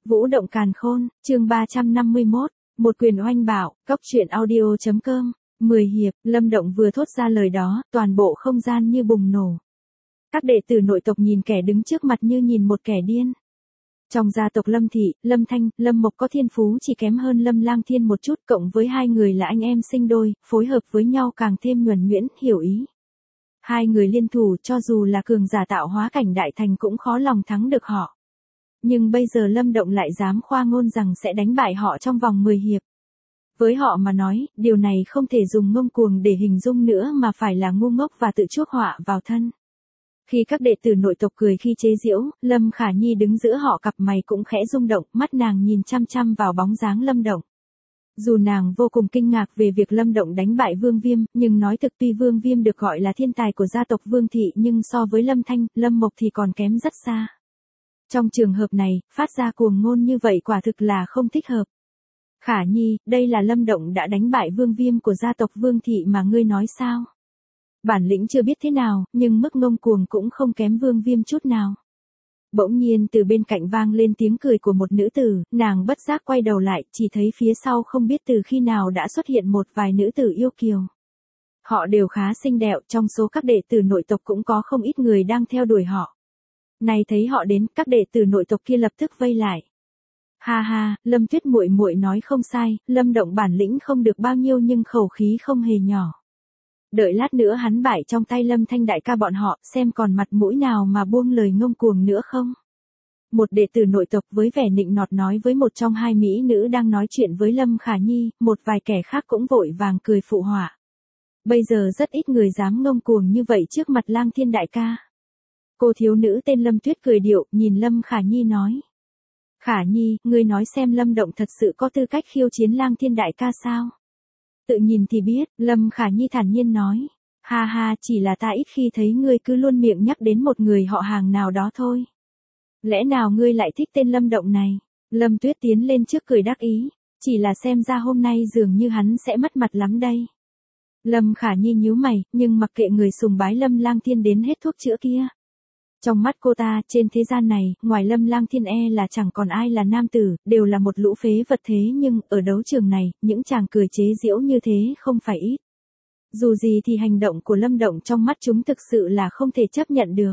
Vũ động càn khôn, chương 351, một quyền oanh bạo, cốc truyện audio.com, 10 hiệp, Lâm Động vừa thốt ra lời đó, toàn bộ không gian như bùng nổ. Các đệ tử nội tộc nhìn kẻ đứng trước mặt như nhìn một kẻ điên. Trong gia tộc Lâm Thị, Lâm Thanh, Lâm Mộc có thiên phú chỉ kém hơn Lâm Lang Thiên một chút, cộng với hai người là anh em sinh đôi, phối hợp với nhau càng thêm nhuần nhuyễn, hiểu ý. Hai người liên thủ cho dù là cường giả tạo hóa cảnh đại thành cũng khó lòng thắng được họ. Nhưng bây giờ Lâm Động lại dám khoa ngôn rằng sẽ đánh bại họ trong vòng 10 hiệp. Với họ mà nói, điều này không thể dùng ngông cuồng để hình dung nữa mà phải là ngu ngốc và tự chuốc họa vào thân. Khi các đệ tử nội tộc cười khi chế giễu, Lâm Khả Nhi đứng giữa họ cặp mày cũng khẽ rung động, mắt nàng nhìn chăm chăm vào bóng dáng Lâm Động. Dù nàng vô cùng kinh ngạc về việc Lâm Động đánh bại Vương Viêm, nhưng nói thực tuy Vương Viêm được gọi là thiên tài của gia tộc Vương Thị nhưng so với Lâm Thanh, Lâm Mộc thì còn kém rất xa. Trong trường hợp này, phát ra cuồng ngôn như vậy quả thực là không thích hợp. Khả Nhi, đây là Lâm Động đã đánh bại Vương Viêm của gia tộc Vương Thị mà ngươi nói sao? Bản lĩnh chưa biết thế nào, nhưng mức ngông cuồng cũng không kém Vương Viêm chút nào. Bỗng nhiên từ bên cạnh vang lên tiếng cười của một nữ tử, nàng bất giác quay đầu lại, chỉ thấy phía sau không biết từ khi nào đã xuất hiện một vài nữ tử yêu kiều. Họ đều khá xinh đẹp, trong số các đệ tử nội tộc cũng có không ít người đang theo đuổi họ. Này thấy họ đến, các đệ tử nội tộc kia lập tức vây lại. Ha ha, Lâm Tuyết muội muội nói không sai, Lâm Động bản lĩnh không được bao nhiêu nhưng khẩu khí không hề nhỏ. Đợi lát nữa hắn bại trong tay Lâm Thanh đại ca bọn họ, xem còn mặt mũi nào mà buông lời ngông cuồng nữa không. Một đệ tử nội tộc với vẻ nịnh nọt nói với một trong hai mỹ nữ đang nói chuyện với Lâm Khả Nhi, một vài kẻ khác cũng vội vàng cười phụ họa. Bây giờ rất ít người dám ngông cuồng như vậy trước mặt Lang Thiên đại ca. Cô thiếu nữ tên Lâm Tuyết cười điệu, nhìn Lâm Khả Nhi nói. Khả Nhi, ngươi nói xem Lâm Động thật sự có tư cách khiêu chiến Lang Thiên đại ca sao? Tự nhìn thì biết, Lâm Khả Nhi thản nhiên nói. Ha ha, chỉ là ta ít khi thấy ngươi cứ luôn miệng nhắc đến một người họ hàng nào đó thôi. Lẽ nào ngươi lại thích tên Lâm Động này? Lâm Tuyết tiến lên trước cười đắc ý. Chỉ là xem ra hôm nay dường như hắn sẽ mất mặt lắm đây. Lâm Khả Nhi nhíu mày, nhưng mặc kệ người sùng bái Lâm Lang Thiên đến hết thuốc chữa kia. Trong mắt cô ta, trên thế gian này, ngoài Lâm Lang Thiên là chẳng còn ai là nam tử, đều là một lũ phế vật thế nhưng, ở đấu trường này, những chàng cười chế giễu như thế không phải ít. Dù gì thì hành động của Lâm Động trong mắt chúng thực sự là không thể chấp nhận được.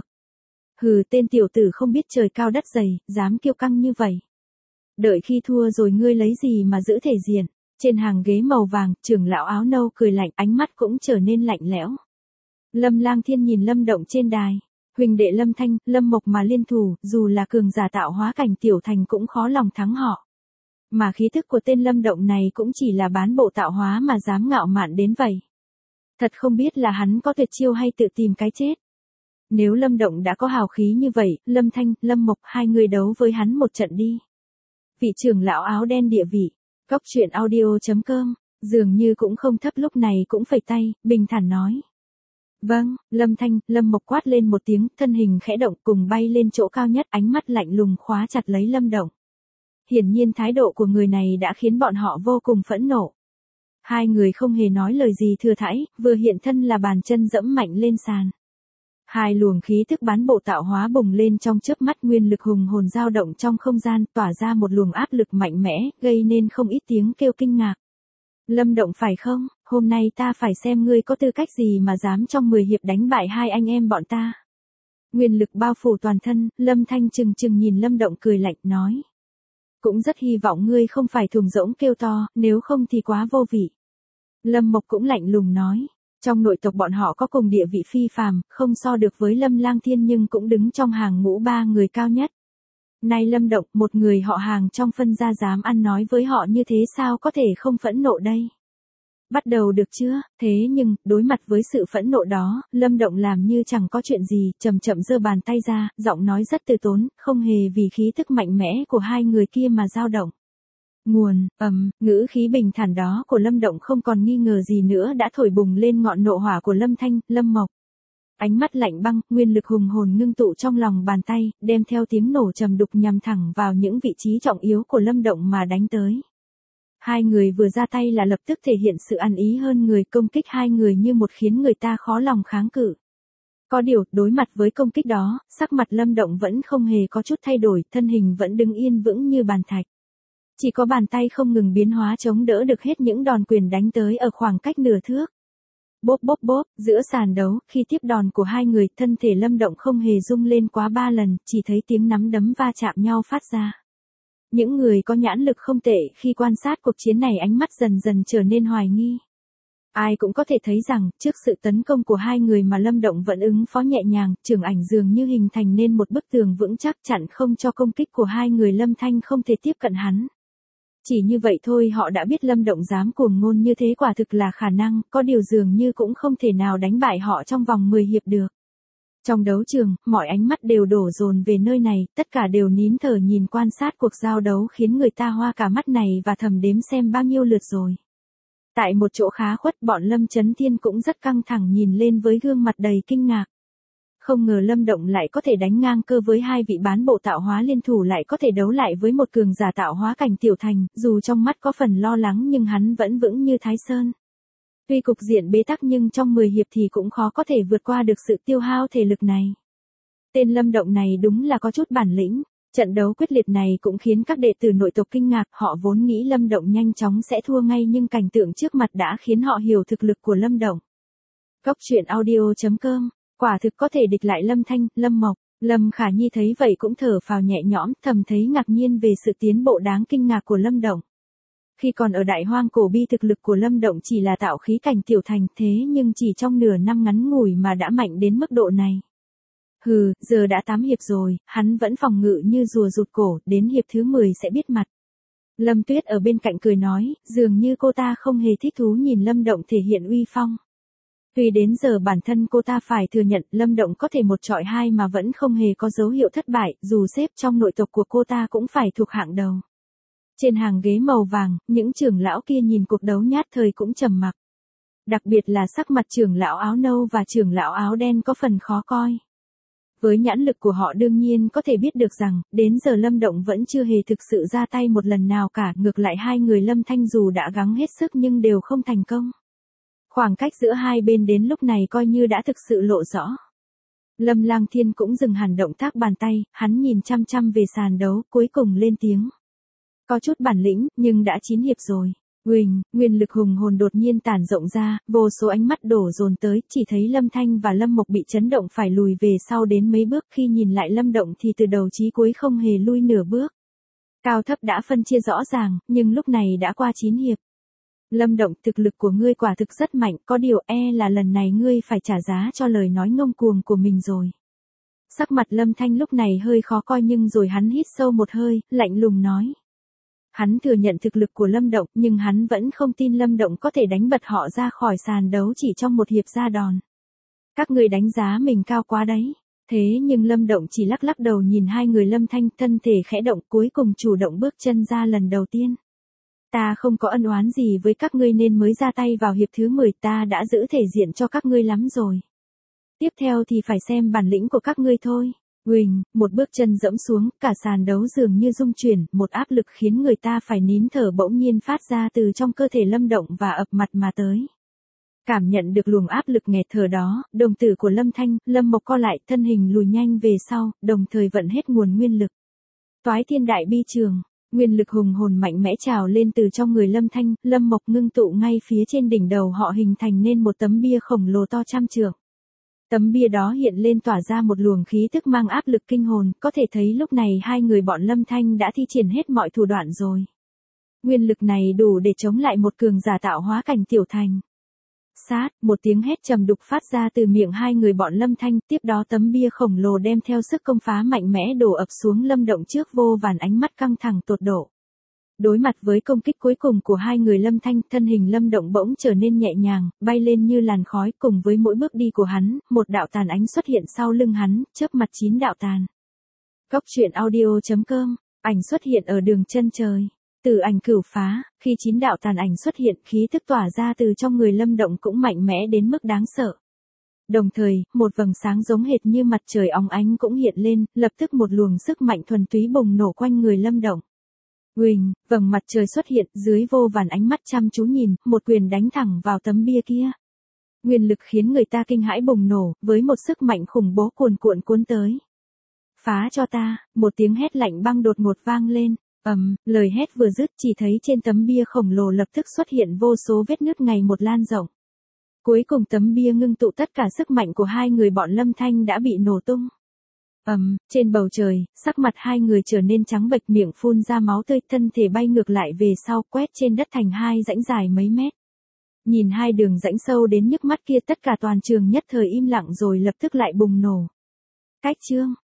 Hừ, tên tiểu tử không biết trời cao đất dày, dám kiêu căng như vậy. Đợi khi thua rồi ngươi lấy gì mà giữ thể diện. Trên hàng ghế màu vàng, trưởng lão áo nâu cười lạnh, ánh mắt cũng trở nên lạnh lẽo. Lâm Lang Thiên nhìn Lâm Động trên đài. Huỳnh đệ Lâm Thanh, Lâm Mộc mà liên thủ, dù là cường giả tạo hóa cảnh tiểu thành cũng khó lòng thắng họ. Mà khí thức của tên Lâm Động này cũng chỉ là bán bộ tạo hóa mà dám ngạo mạn đến vậy. Thật không biết là hắn có tuyệt chiêu hay tự tìm cái chết. Nếu Lâm Động đã có hào khí như vậy, Lâm Thanh, Lâm Mộc hai người đấu với hắn một trận đi. Vị trưởng lão áo đen địa vị, cốc truyện audio.com, dường như cũng không thấp lúc này cũng phẩy tay, bình thản nói. Vâng, Lâm Thanh, Lâm Mộc quát lên một tiếng, thân hình khẽ động cùng bay lên chỗ cao nhất, ánh mắt lạnh lùng khóa chặt lấy Lâm Động. Hiển nhiên thái độ của người này đã khiến bọn họ vô cùng phẫn nộ. Hai người không hề nói lời gì thừa thãi, vừa hiện thân là bàn chân dẫm mạnh lên sàn. Hai luồng khí thức bán bộ tạo hóa bùng lên trong chớp mắt, nguyên lực hùng hồn dao động trong không gian, tỏa ra một luồng áp lực mạnh mẽ, gây nên không ít tiếng kêu kinh ngạc. Lâm Động phải không, hôm nay ta phải xem ngươi có tư cách gì mà dám trong 10 hiệp đánh bại hai anh em bọn ta. Nguyên lực bao phủ toàn thân, Lâm Thanh chừng chừng nhìn Lâm Động cười lạnh nói. Cũng rất hy vọng ngươi không phải thùng rỗng kêu to, nếu không thì quá vô vị. Lâm Mộc cũng lạnh lùng nói. Trong nội tộc bọn họ có cùng địa vị phi phàm, không so được với Lâm Lang Thiên nhưng cũng đứng trong hàng ngũ ba người cao nhất. Nay Lâm Động, một người họ hàng trong phân gia dám ăn nói với họ như thế sao có thể không phẫn nộ đây? Bắt đầu được chưa? Thế nhưng, đối mặt với sự phẫn nộ đó, Lâm Động làm như chẳng có chuyện gì, chậm chậm giơ bàn tay ra, giọng nói rất từ tốn, không hề vì khí thức mạnh mẽ của hai người kia mà dao động. Nguồn, ngữ khí bình thản đó của Lâm Động không còn nghi ngờ gì nữa đã thổi bùng lên ngọn nộ hỏa của Lâm Thanh, Lâm Mộc. Ánh mắt lạnh băng, nguyên lực hùng hồn ngưng tụ trong lòng bàn tay, đem theo tiếng nổ trầm đục nhằm thẳng vào những vị trí trọng yếu của Lâm Động mà đánh tới. Hai người vừa ra tay là lập tức thể hiện sự ăn ý hơn người, công kích hai người như một khiến người ta khó lòng kháng cự. Có điều, đối mặt với công kích đó, sắc mặt Lâm Động vẫn không hề có chút thay đổi, thân hình vẫn đứng yên vững như bàn thạch. Chỉ có bàn tay không ngừng biến hóa chống đỡ được hết những đòn quyền đánh tới ở khoảng cách nửa thước. Bốp bốp bốp, giữa sàn đấu, khi tiếp đòn của hai người, thân thể Lâm Động không hề rung lên quá 3 lần, chỉ thấy tiếng nắm đấm va chạm nhau phát ra. Những người có nhãn lực không tệ khi quan sát cuộc chiến này ánh mắt dần dần trở nên hoài nghi. Ai cũng có thể thấy rằng, trước sự tấn công của hai người mà Lâm Động vẫn ứng phó nhẹ nhàng, Trường Ảnh dường như hình thành nên một bức tường vững chắc chặn không cho công kích của hai người Lâm Thanh không thể tiếp cận hắn. Chỉ như vậy thôi họ đã biết Lâm Động dám cuồng ngôn như thế quả thực là khả năng, có điều dường như cũng không thể nào đánh bại họ trong vòng 10 hiệp được. Trong đấu trường, mọi ánh mắt đều đổ dồn về nơi này, tất cả đều nín thở nhìn quan sát cuộc giao đấu khiến người ta hoa cả mắt này và thầm đếm xem bao nhiêu lượt rồi. Tại một chỗ khá khuất bọn Lâm Chấn Thiên cũng rất căng thẳng nhìn lên với gương mặt đầy kinh ngạc. Không ngờ Lâm Động lại có thể đánh ngang cơ với hai vị bán bộ tạo hóa liên thủ lại có thể đấu lại với một cường giả tạo hóa cảnh tiểu thành, dù trong mắt có phần lo lắng nhưng hắn vẫn vững như Thái Sơn. Tuy cục diện bế tắc nhưng trong 10 hiệp thì cũng khó có thể vượt qua được sự tiêu hao thể lực này. Tên Lâm Động này đúng là có chút bản lĩnh. Trận đấu quyết liệt này cũng khiến các đệ tử nội tộc kinh ngạc, họ vốn nghĩ Lâm Động nhanh chóng sẽ thua ngay nhưng cảnh tượng trước mặt đã khiến họ hiểu thực lực của Lâm Động. Cốc truyện audio.com, quả thực có thể địch lại Lâm Thanh, Lâm Mộc. Lâm Khả Nhi thấy vậy cũng thở phào nhẹ nhõm, thầm thấy ngạc nhiên về sự tiến bộ đáng kinh ngạc của Lâm Động. Khi còn ở Đại Hoang Cổ Bi thực lực của Lâm Động chỉ là tạo khí cảnh tiểu thành thế nhưng chỉ trong nửa năm ngắn ngủi mà đã mạnh đến mức độ này. Hừ, giờ đã 8 hiệp rồi, hắn vẫn phòng ngự như rùa rụt cổ, đến hiệp thứ 10 sẽ biết mặt. Lâm Tuyết ở bên cạnh cười nói, dường như cô ta không hề thích thú nhìn Lâm Động thể hiện uy phong. Tuy đến giờ bản thân cô ta phải thừa nhận Lâm Động có thể một chọi hai mà vẫn không hề có dấu hiệu thất bại, dù xếp trong nội tộc của cô ta cũng phải thuộc hạng đầu. Trên hàng ghế màu vàng, những trưởng lão kia nhìn cuộc đấu nhát thời cũng trầm mặc. Đặc biệt là sắc mặt trưởng lão áo nâu và trưởng lão áo đen có phần khó coi. Với nhãn lực của họ đương nhiên có thể biết được rằng, đến giờ Lâm Động vẫn chưa hề thực sự ra tay một lần nào cả, ngược lại hai người Lâm Thanh dù đã gắng hết sức nhưng đều không thành công. Khoảng cách giữa hai bên đến lúc này coi như đã thực sự lộ rõ. Lâm Lang Thiên cũng dừng hẳn động tác bàn tay, hắn nhìn chăm chăm về sàn đấu, cuối cùng lên tiếng. Có chút bản lĩnh, nhưng đã 9 hiệp rồi. Huỳnh, nguyên lực hùng hồn đột nhiên tản rộng ra, vô số ánh mắt đổ dồn tới, chỉ thấy Lâm Thanh và Lâm Mộc bị chấn động phải lùi về sau đến mấy bước, khi nhìn lại Lâm Động thì từ đầu chí cuối không hề lui nửa bước. Cao thấp đã phân chia rõ ràng, nhưng lúc này đã qua 9 hiệp. Lâm Động, thực lực của ngươi quả thực rất mạnh, có điều là lần này ngươi phải trả giá cho lời nói ngông cuồng của mình rồi. Sắc mặt Lâm Thanh lúc này hơi khó coi nhưng rồi hắn hít sâu một hơi, lạnh lùng nói. Hắn thừa nhận thực lực của Lâm Động nhưng hắn vẫn không tin Lâm Động có thể đánh bật họ ra khỏi sàn đấu chỉ trong một hiệp ra đòn. Các người đánh giá mình cao quá đấy. Thế nhưng Lâm Động chỉ lắc lắc đầu nhìn hai người Lâm Thanh, thân thể khẽ động, cuối cùng chủ động bước chân ra lần đầu tiên. Ta không có ân oán gì với các ngươi nên mới ra tay vào hiệp thứ 10, ta đã giữ thể diện cho các ngươi lắm rồi. Tiếp theo thì phải xem bản lĩnh của các ngươi thôi. Huỳnh, một bước chân dẫm xuống, cả sàn đấu dường như rung chuyển, một áp lực khiến người ta phải nín thở bỗng nhiên phát ra từ trong cơ thể Lâm Động và ập mặt mà tới. Cảm nhận được luồng áp lực nghẹt thở đó, đồng tử của Lâm Thanh, Lâm Mộc co lại, thân hình lùi nhanh về sau, đồng thời vận hết nguồn nguyên lực. Toái Thiên Đại Bi Trường, nguyên lực hùng hồn mạnh mẽ trào lên từ trong người Lâm Thanh, Lâm Mộc ngưng tụ ngay phía trên đỉnh đầu họ hình thành nên một tấm bia khổng lồ to trăm trượng. Tấm bia đó hiện lên tỏa ra một luồng khí tức mang áp lực kinh hồn, có thể thấy lúc này hai người bọn Lâm Thanh đã thi triển hết mọi thủ đoạn rồi. Nguyên lực này đủ để chống lại một cường giả tạo hóa cảnh tiểu thành. Sát, một tiếng hét trầm đục phát ra từ miệng hai người bọn Lâm Thanh, tiếp đó tấm bia khổng lồ đem theo sức công phá mạnh mẽ đổ ập xuống Lâm Động trước vô vàn ánh mắt căng thẳng tột độ. Đối mặt với công kích cuối cùng của hai người Lâm Thanh, thân hình Lâm Động bỗng trở nên nhẹ nhàng, bay lên như làn khói, cùng với mỗi bước đi của hắn, một đạo tàn ánh xuất hiện sau lưng hắn, chớp mặt 9 đạo tàn. Cốc truyện audio.com, ảnh xuất hiện ở đường chân trời. Từ ảnh cửu phá, khi 9 đạo tàn ảnh xuất hiện, khí tức tỏa ra từ trong người Lâm Động cũng mạnh mẽ đến mức đáng sợ. Đồng thời, một vầng sáng giống hệt như mặt trời óng ánh cũng hiện lên, lập tức một luồng sức mạnh thuần túy bùng nổ quanh người Lâm Động. Huỳnh, vầng mặt trời xuất hiện, dưới vô vàn ánh mắt chăm chú nhìn, một quyền đánh thẳng vào tấm bia kia. Nguyên lực khiến người ta kinh hãi bùng nổ, với một sức mạnh khủng bố cuồn cuộn cuốn tới. Phá cho ta, một tiếng hét lạnh băng đột ngột vang lên. Lời hét vừa dứt chỉ thấy trên tấm bia khổng lồ lập tức xuất hiện vô số vết nứt ngày một lan rộng. Cuối cùng tấm bia ngưng tụ tất cả sức mạnh của hai người bọn Lâm Thanh đã bị nổ tung. Trên bầu trời, sắc mặt hai người trở nên trắng bệch, miệng phun ra máu tươi, thân thể bay ngược lại về sau, quét trên đất thành hai rãnh dài mấy mét. Nhìn hai đường rãnh sâu đến nhức mắt kia, tất cả toàn trường nhất thời im lặng rồi lập tức lại bùng nổ. Cách chương